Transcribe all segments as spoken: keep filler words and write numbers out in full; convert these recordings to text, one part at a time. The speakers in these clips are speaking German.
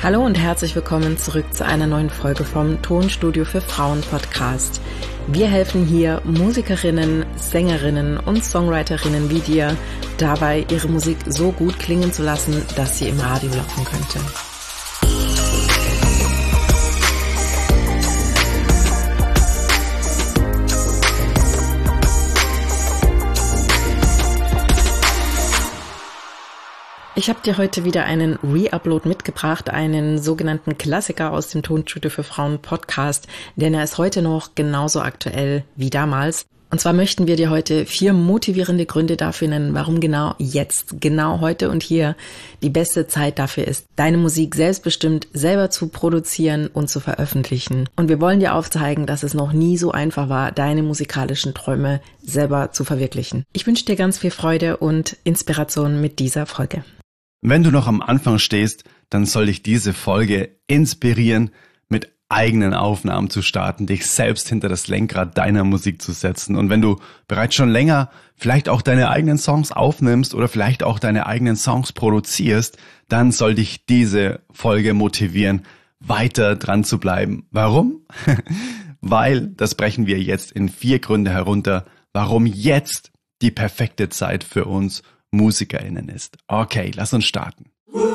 Hallo und herzlich willkommen zurück zu einer neuen Folge vom Tonstudio für Frauen Podcast. Wir helfen hier Musikerinnen, Sängerinnen und Songwriterinnen wie dir dabei, ihre Musik so gut klingen zu lassen, dass sie im Radio laufen könnte. Ich habe dir heute wieder einen Re-Upload mitgebracht, einen sogenannten Klassiker aus dem Tonstudio für Frauen Podcast, denn er ist heute noch genauso aktuell wie damals. Und zwar möchten wir dir heute vier motivierende Gründe dafür nennen, warum genau jetzt, genau heute und hier die beste Zeit dafür ist, deine Musik selbstbestimmt selber zu produzieren und zu veröffentlichen. Und wir wollen dir aufzeigen, dass es noch nie so einfach war, deine musikalischen Träume selber zu verwirklichen. Ich wünsche dir ganz viel Freude und Inspiration mit dieser Folge. Wenn du noch am Anfang stehst, dann soll dich diese Folge inspirieren, mit eigenen Aufnahmen zu starten, dich selbst hinter das Lenkrad deiner Musik zu setzen. Und wenn du bereits schon länger vielleicht auch deine eigenen Songs aufnimmst oder vielleicht auch deine eigenen Songs produzierst, dann soll dich diese Folge motivieren, weiter dran zu bleiben. Warum? Weil, das brechen wir jetzt in vier Gründe herunter, warum jetzt die perfekte Zeit für uns MusikerInnen ist. Okay, lass uns starten.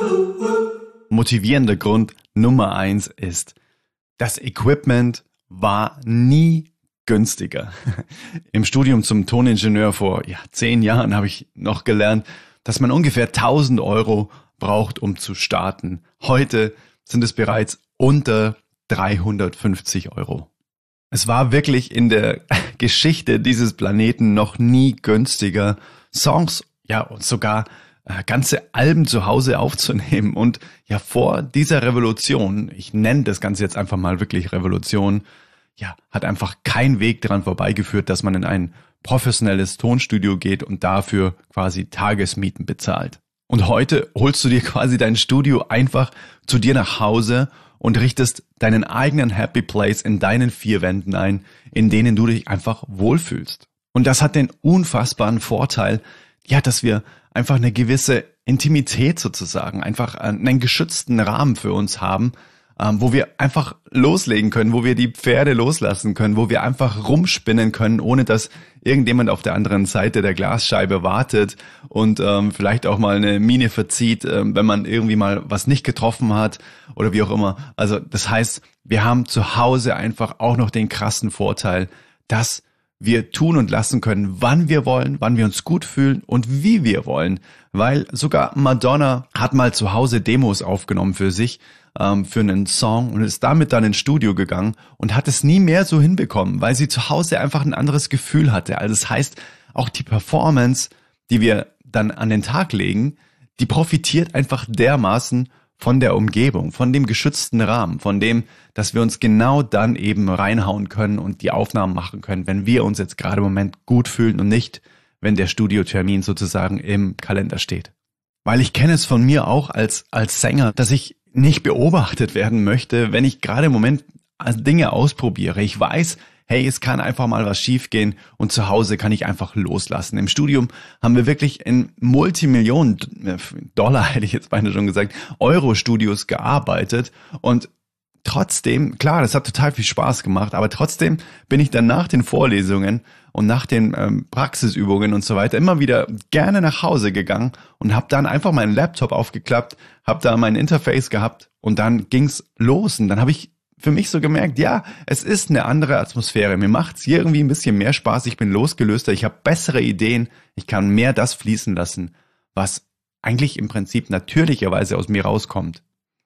Motivierender Grund Nummer eins ist, das Equipment war nie günstiger. Im Studium zum Toningenieur vor ja, zehn Jahren habe ich noch gelernt, dass man ungefähr tausend Euro braucht, um zu starten. Heute sind es bereits unter dreihundertfünfzig Euro. Es war wirklich in der Geschichte dieses Planeten noch nie günstiger, Songs ja, und sogar äh, ganze Alben zu Hause aufzunehmen. Und ja, vor dieser Revolution, ich nenne das Ganze jetzt einfach mal wirklich Revolution, ja, hat einfach kein Weg daran vorbeigeführt, dass man in ein professionelles Tonstudio geht und dafür quasi Tagesmieten bezahlt. Und heute holst du dir quasi dein Studio einfach zu dir nach Hause und richtest deinen eigenen Happy Place in deinen vier Wänden ein, in denen du dich einfach wohlfühlst. Und das hat den unfassbaren Vorteil, ja, dass wir einfach eine gewisse Intimität sozusagen, einfach einen geschützten Rahmen für uns haben, ähm, wo wir einfach loslegen können, wo wir die Pferde loslassen können, wo wir einfach rumspinnen können, ohne dass irgendjemand auf der anderen Seite der Glasscheibe wartet und ähm, vielleicht auch mal eine Miene verzieht, ähm, wenn man irgendwie mal was nicht getroffen hat oder wie auch immer. Also das heißt, wir haben zu Hause einfach auch noch den krassen Vorteil, dass wir tun und lassen können, wann wir wollen, wann wir uns gut fühlen und wie wir wollen. Weil sogar Madonna hat mal zu Hause Demos aufgenommen für sich, ähm, für einen Song und ist damit dann ins Studio gegangen und hat es nie mehr so hinbekommen, weil sie zu Hause einfach ein anderes Gefühl hatte. Also das heißt, auch die Performance, die wir dann an den Tag legen, die profitiert einfach dermaßen von der Umgebung, von dem geschützten Rahmen, von dem, dass wir uns genau dann eben reinhauen können und die Aufnahmen machen können, wenn wir uns jetzt gerade im Moment gut fühlen und nicht, wenn der Studiotermin sozusagen im Kalender steht. Weil ich kenne es von mir auch als als Sänger, dass ich nicht beobachtet werden möchte, wenn ich gerade im Moment Dinge ausprobiere. Ich weiß, hey, es kann einfach mal was schiefgehen und zu Hause kann ich einfach loslassen. Im Studium haben wir wirklich in Multimillionen Dollar, hätte ich jetzt beinahe schon gesagt, Euro-Studios gearbeitet und trotzdem, klar, das hat total viel Spaß gemacht, aber trotzdem bin ich dann nach den Vorlesungen und nach den ähm, Praxisübungen und so weiter immer wieder gerne nach Hause gegangen und habe dann einfach meinen Laptop aufgeklappt, habe da mein Interface gehabt und dann ging's los und dann habe ich für mich so gemerkt, ja, es ist eine andere Atmosphäre. Mir macht's hier irgendwie ein bisschen mehr Spaß. Ich bin losgelöster, ich habe bessere Ideen, ich kann mehr das fließen lassen, was eigentlich im Prinzip natürlicherweise aus mir rauskommt.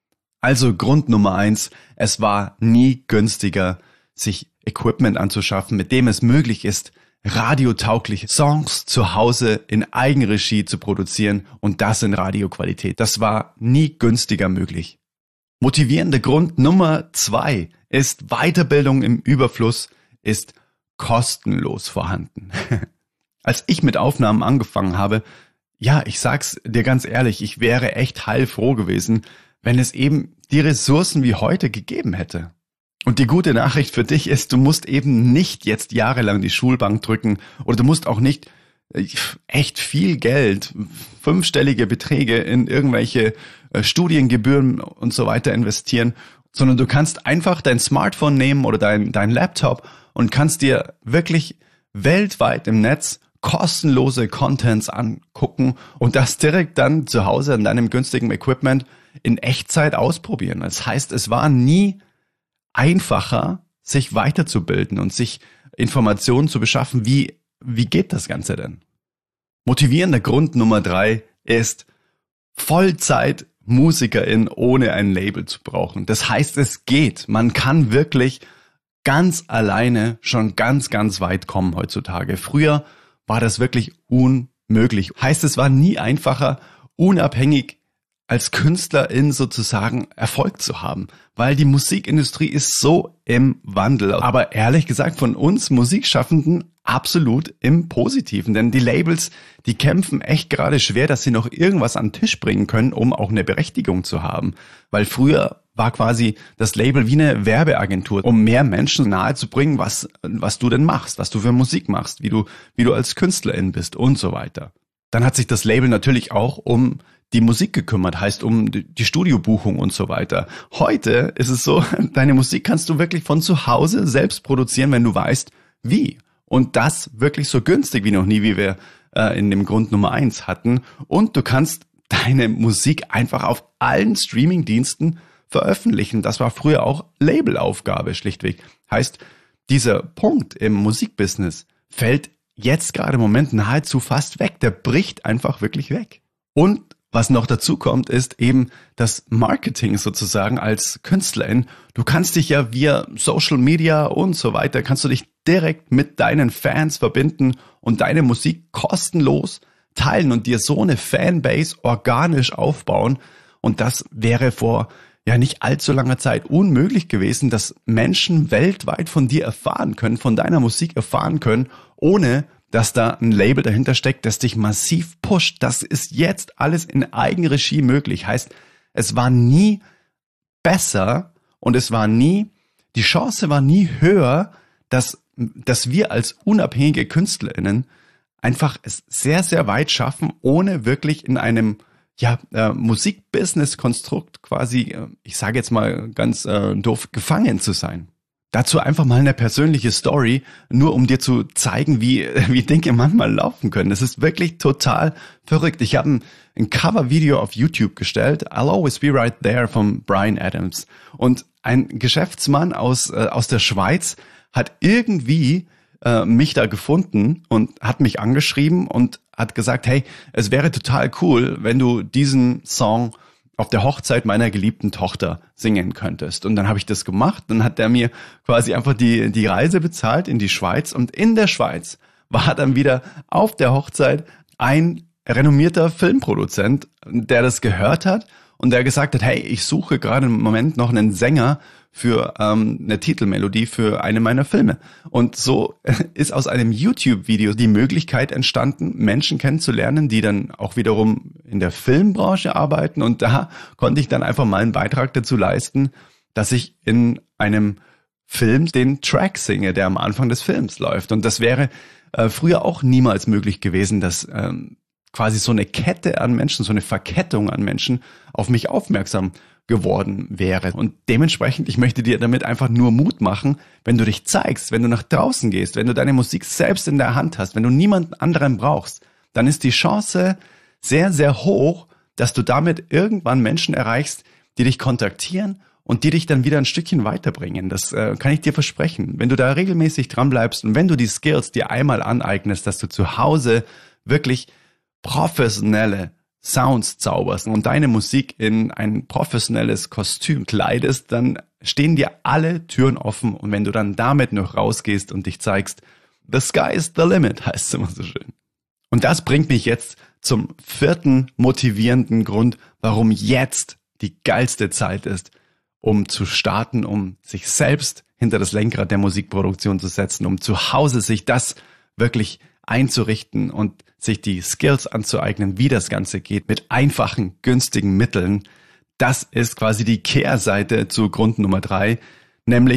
Also Grund Nummer eins, es war nie günstiger, sich Equipment anzuschaffen, mit dem es möglich ist, radiotaugliche Songs zu Hause in Eigenregie zu produzieren und das in Radioqualität. Das war nie günstiger möglich. Motivierender Grund Nummer zwei ist, Weiterbildung im Überfluss ist kostenlos vorhanden. Als ich mit Aufnahmen angefangen habe, ja, ich sag's dir ganz ehrlich, ich wäre echt heilfroh gewesen, wenn es eben die Ressourcen wie heute gegeben hätte. Und die gute Nachricht für dich ist, du musst eben nicht jetzt jahrelang die Schulbank drücken oder du musst auch nicht echt viel Geld, fünfstellige Beträge in irgendwelche äh, Studiengebühren und so weiter investieren, sondern du kannst einfach dein Smartphone nehmen oder dein, dein Laptop und kannst dir wirklich weltweit im Netz kostenlose Contents angucken und das direkt dann zu Hause an deinem günstigen Equipment in Echtzeit ausprobieren. Das heißt, es war nie einfacher, sich weiterzubilden und sich Informationen zu beschaffen. Wie, wie geht das Ganze denn? Motivierender Grund Nummer drei ist Vollzeit-Musikerin ohne ein Label zu brauchen. Das heißt, es geht. Man kann wirklich ganz alleine schon ganz, ganz weit kommen heutzutage. Früher war das wirklich unmöglich. Heißt, es war nie einfacher, unabhängig als Künstlerin sozusagen Erfolg zu haben, weil die Musikindustrie ist so im Wandel. Aber ehrlich gesagt von uns Musikschaffenden absolut im Positiven, denn die Labels, die kämpfen echt gerade schwer, dass sie noch irgendwas an den Tisch bringen können, um auch eine Berechtigung zu haben. Weil früher war quasi das Label wie eine Werbeagentur, um mehr Menschen nahezubringen, was, was du denn machst, was du für Musik machst, wie du, wie du als Künstlerin bist und so weiter. Dann hat sich das Label natürlich auch um die Musik gekümmert, heißt um die Studiobuchung und so weiter. Heute ist es so, deine Musik kannst du wirklich von zu Hause selbst produzieren, wenn du weißt, wie. Und das wirklich so günstig wie noch nie, wie wir äh, in dem Grund Nummer eins hatten. Und du kannst deine Musik einfach auf allen Streamingdiensten veröffentlichen. Das war früher auch Labelaufgabe schlichtweg. Heißt, dieser Punkt im Musikbusiness fällt jetzt gerade im Moment nahezu fast weg. Der bricht einfach wirklich weg. Und was noch dazu kommt, ist eben das Marketing sozusagen als Künstlerin. Du kannst dich ja via Social Media und so weiter, kannst du dich direkt mit deinen Fans verbinden und deine Musik kostenlos teilen und dir so eine Fanbase organisch aufbauen. Und das wäre vor ja nicht allzu langer Zeit unmöglich gewesen, dass Menschen weltweit von dir erfahren können, von deiner Musik erfahren können, ohne dass da ein Label dahinter steckt, das dich massiv pusht. Das ist jetzt alles in Eigenregie möglich. Heißt, es war nie besser und es war nie, die Chance war nie höher, dass, dass wir als unabhängige KünstlerInnen einfach es sehr, sehr weit schaffen, ohne wirklich in einem ja, äh, Musikbusiness-Konstrukt quasi, äh, ich sage jetzt mal ganz äh, doof, gefangen zu sein. Dazu einfach mal eine persönliche Story, nur um dir zu zeigen, wie, wie Dinge manchmal laufen können. Das ist wirklich total verrückt. Ich habe ein, ein Cover-Video auf YouTube gestellt, I'll Always Be Right There von Bryan Adams. Und ein Geschäftsmann aus, äh, aus der Schweiz hat irgendwie äh, mich da gefunden und hat mich angeschrieben und hat gesagt, hey, es wäre total cool, wenn du diesen Song auf der Hochzeit meiner geliebten Tochter singen könntest. Und dann habe ich das gemacht. Dann hat der mir quasi einfach die, die Reise bezahlt in die Schweiz. Und in der Schweiz war dann wieder auf der Hochzeit ein renommierter Filmproduzent, der das gehört hat und der gesagt hat, hey, ich suche gerade im Moment noch einen Sänger für ähm, eine Titelmelodie für eine meiner Filme. Und so ist aus einem YouTube-Video die Möglichkeit entstanden, Menschen kennenzulernen, die dann auch wiederum in der Filmbranche arbeiten. Und da konnte ich dann einfach mal einen Beitrag dazu leisten, dass ich in einem Film den Track singe, der am Anfang des Films läuft. Und das wäre äh, früher auch niemals möglich gewesen, dass ähm, quasi so eine Kette an Menschen, so eine Verkettung an Menschen auf mich aufmerksam geworden wäre. Und dementsprechend, ich möchte dir damit einfach nur Mut machen, wenn du dich zeigst, wenn du nach draußen gehst, wenn du deine Musik selbst in der Hand hast, wenn du niemanden anderen brauchst, dann ist die Chance sehr, sehr hoch, dass du damit irgendwann Menschen erreichst, die dich kontaktieren und die dich dann wieder ein Stückchen weiterbringen. Das äh, kann ich dir versprechen. Wenn du da regelmäßig dran bleibst und wenn du die Skills dir einmal aneignest, dass du zu Hause wirklich professionelle Sounds zauberst und deine Musik in ein professionelles Kostüm kleidest, dann stehen dir alle Türen offen und wenn du dann damit noch rausgehst und dich zeigst, the sky is the limit, heißt es immer so schön. Und das bringt mich jetzt zum vierten motivierenden Grund, warum jetzt die geilste Zeit ist, um zu starten, um sich selbst hinter das Lenkrad der Musikproduktion zu setzen, um zu Hause sich das wirklich einzurichten und sich die Skills anzueignen, wie das Ganze geht, mit einfachen, günstigen Mitteln. Das ist quasi die Kehrseite zu Grund Nummer drei, nämlich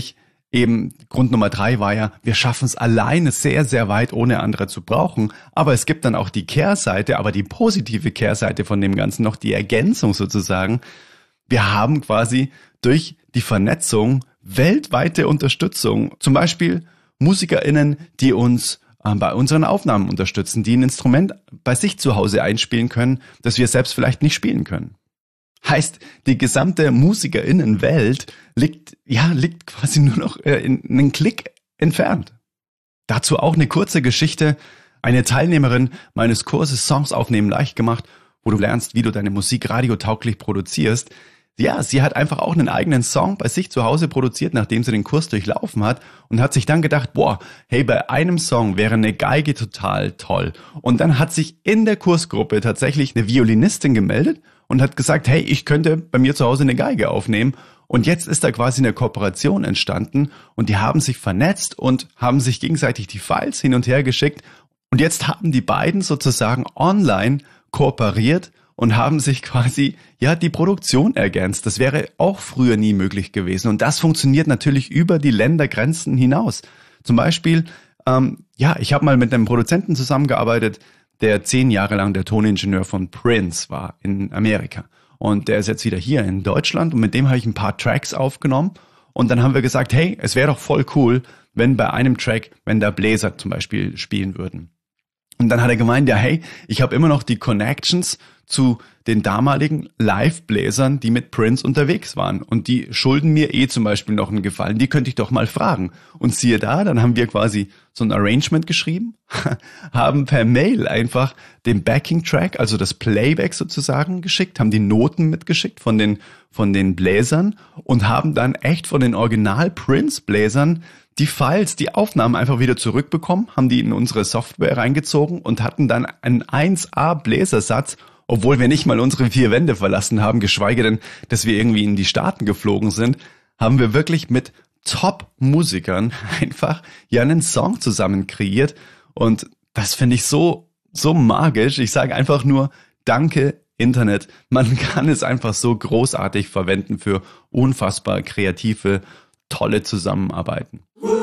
eben Grund Nummer drei war ja, wir schaffen es alleine sehr, sehr weit, ohne andere zu brauchen. Aber es gibt dann auch die Kehrseite, aber die positive Kehrseite von dem Ganzen noch, die Ergänzung sozusagen. Wir haben quasi durch die Vernetzung weltweite Unterstützung. Zum Beispiel MusikerInnen, die uns äh, bei unseren Aufnahmen unterstützen, die ein Instrument bei sich zu Hause einspielen können, das wir selbst vielleicht nicht spielen können. Heißt, die gesamte MusikerInnen-Welt liegt, ja, liegt quasi nur noch äh, in einen Klick entfernt. Dazu auch eine kurze Geschichte. Eine Teilnehmerin meines Kurses Songs aufnehmen leicht gemacht, wo du lernst, wie du deine Musik radiotauglich produzierst. Ja, sie hat einfach auch einen eigenen Song bei sich zu Hause produziert, nachdem sie den Kurs durchlaufen hat und hat sich dann gedacht, boah, hey, bei einem Song wäre eine Geige total toll. Und dann hat sich in der Kursgruppe tatsächlich eine Violinistin gemeldet und hat gesagt, hey, ich könnte bei mir zu Hause eine Geige aufnehmen. Und jetzt ist da quasi eine Kooperation entstanden und die haben sich vernetzt und haben sich gegenseitig die Files hin und her geschickt. Und jetzt haben die beiden sozusagen online kooperiert und haben sich quasi, ja, die Produktion ergänzt. Das wäre auch früher nie möglich gewesen. Und das funktioniert natürlich über die Ländergrenzen hinaus. Zum Beispiel, ähm, ja, ich habe mal mit einem Produzenten zusammengearbeitet, der zehn Jahre lang der Toningenieur von Prince war in Amerika. Und der ist jetzt wieder hier in Deutschland und mit dem habe ich ein paar Tracks aufgenommen. Und dann haben wir gesagt, hey, es wäre doch voll cool, wenn bei einem Track, wenn da Bläser zum Beispiel spielen würden. Und dann hat er gemeint, ja, hey, ich habe immer noch die Connections zu den damaligen Live-Bläsern, die mit Prince unterwegs waren. Und die schulden mir eh zum Beispiel noch einen Gefallen. Die könnte ich doch mal fragen. Und siehe da, dann haben wir quasi so ein Arrangement geschrieben, haben per Mail einfach den Backing-Track, also das Playback sozusagen geschickt, haben die Noten mitgeschickt von den, von den Bläsern und haben dann echt von den Original-Prince-Bläsern die Files, die Aufnahmen einfach wieder zurückbekommen, haben die in unsere Software reingezogen und hatten dann einen eins A Bläsersatz, obwohl wir nicht mal unsere vier Wände verlassen haben, geschweige denn, dass wir irgendwie in die Staaten geflogen sind, haben wir wirklich mit Top-Musikern einfach ja einen Song zusammen kreiert. Und das finde ich so, so magisch. Ich sage einfach nur, danke Internet. Man kann es einfach so großartig verwenden für unfassbar kreative, tolle Zusammenarbeiten.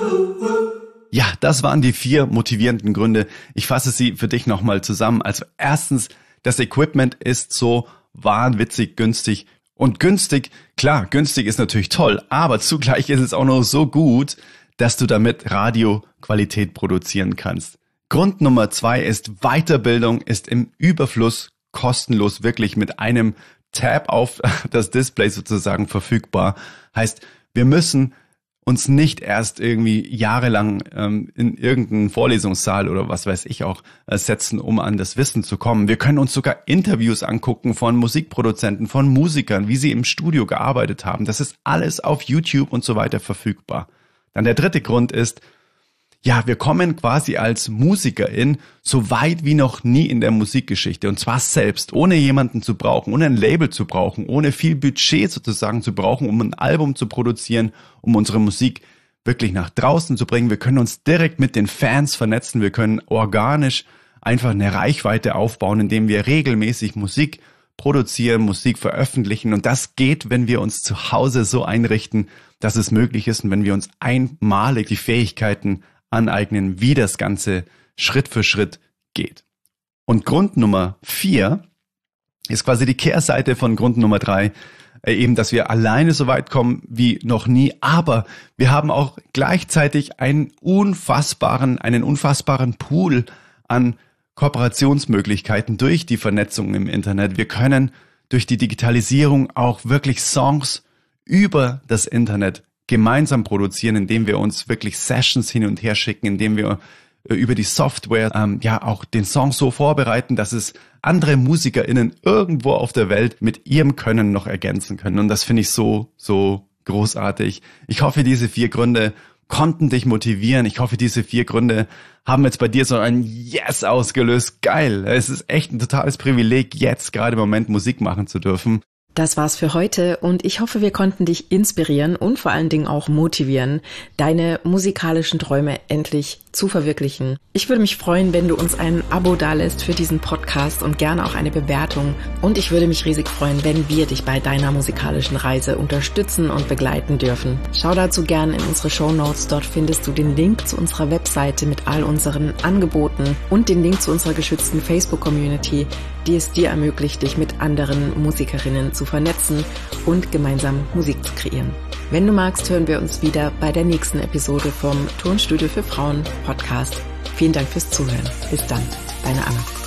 Ja, das waren die vier motivierenden Gründe. Ich fasse sie für dich nochmal zusammen. Also erstens, das Equipment ist so wahnwitzig günstig. Und günstig, klar, günstig ist natürlich toll, aber zugleich ist es auch noch so gut, dass du damit Radioqualität produzieren kannst. Grund Nummer zwei ist, Weiterbildung ist im Überfluss kostenlos, wirklich mit einem Tab auf das Display sozusagen verfügbar. Heißt, wir müssen uns nicht erst irgendwie jahrelang ähm, in irgendeinen Vorlesungssaal oder was weiß ich auch äh, setzen, um an das Wissen zu kommen. Wir können uns sogar Interviews angucken von Musikproduzenten, von Musikern, wie sie im Studio gearbeitet haben. Das ist alles auf YouTube und so weiter verfügbar. Dann der dritte Grund ist, ja, wir kommen quasi als Musikerin so weit wie noch nie in der Musikgeschichte. Und zwar selbst, ohne jemanden zu brauchen, ohne ein Label zu brauchen, ohne viel Budget sozusagen zu brauchen, um ein Album zu produzieren, um unsere Musik wirklich nach draußen zu bringen. Wir können uns direkt mit den Fans vernetzen. Wir können organisch einfach eine Reichweite aufbauen, indem wir regelmäßig Musik produzieren, Musik veröffentlichen. Und das geht, wenn wir uns zu Hause so einrichten, dass es möglich ist und wenn wir uns einmalig die Fähigkeiten aneignen, wie das Ganze Schritt für Schritt geht. Und Grund Nummer vier ist quasi die Kehrseite von Grund Nummer drei, eben, dass wir alleine so weit kommen wie noch nie, aber wir haben auch gleichzeitig einen unfassbaren, einen unfassbaren Pool an Kooperationsmöglichkeiten durch die Vernetzung im Internet. Wir können durch die Digitalisierung auch wirklich Songs über das Internet gemeinsam produzieren, indem wir uns wirklich Sessions hin und her schicken, indem wir äh, über die Software ähm, ja auch den Song so vorbereiten, dass es andere MusikerInnen irgendwo auf der Welt mit ihrem Können noch ergänzen können. Und das finde ich so, so großartig. Ich hoffe, diese vier Gründe konnten dich motivieren. Ich hoffe, diese vier Gründe haben jetzt bei dir so ein Yes ausgelöst. Geil. Es ist echt ein totales Privileg, jetzt gerade im Moment Musik machen zu dürfen. Das war's für heute und ich hoffe, wir konnten dich inspirieren und vor allen Dingen auch motivieren, deine musikalischen Träume endlich zu verwirklichen. Ich würde mich freuen, wenn du uns ein Abo dalässt für diesen Podcast und gerne auch eine Bewertung. Und ich würde mich riesig freuen, wenn wir dich bei deiner musikalischen Reise unterstützen und begleiten dürfen. Schau dazu gerne in unsere Shownotes. Dort findest du den Link zu unserer Webseite mit all unseren Angeboten und den Link zu unserer geschützten Facebook-Community, die es dir ermöglicht, dich mit anderen Musikerinnen zu vernetzen und gemeinsam Musik zu kreieren. Wenn du magst, hören wir uns wieder bei der nächsten Episode vom Tonstudio für Frauen Podcast. Vielen Dank fürs Zuhören. Bis dann, deine Anna.